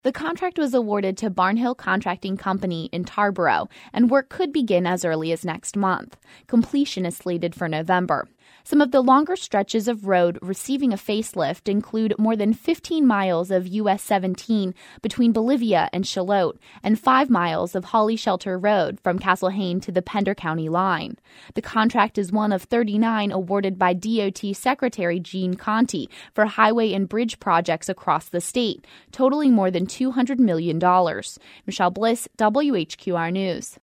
The contract was awarded to Barnhill Contracting Company in Tarboro, and work could begin as early as next month. Completion is slated for November. Some of the longer stretches of road receiving a facelift include more than 15 miles of US 17 between Bolivia and Shallotte, and 5 miles of Holly Shelter Road from Castle Hayne to the Pender County line. The contract is one of 39 awarded by DOT Secretary Gene Conti for highway and bridge projects across the state, totaling more than $200 million. Michelle Bliss, WHQR News.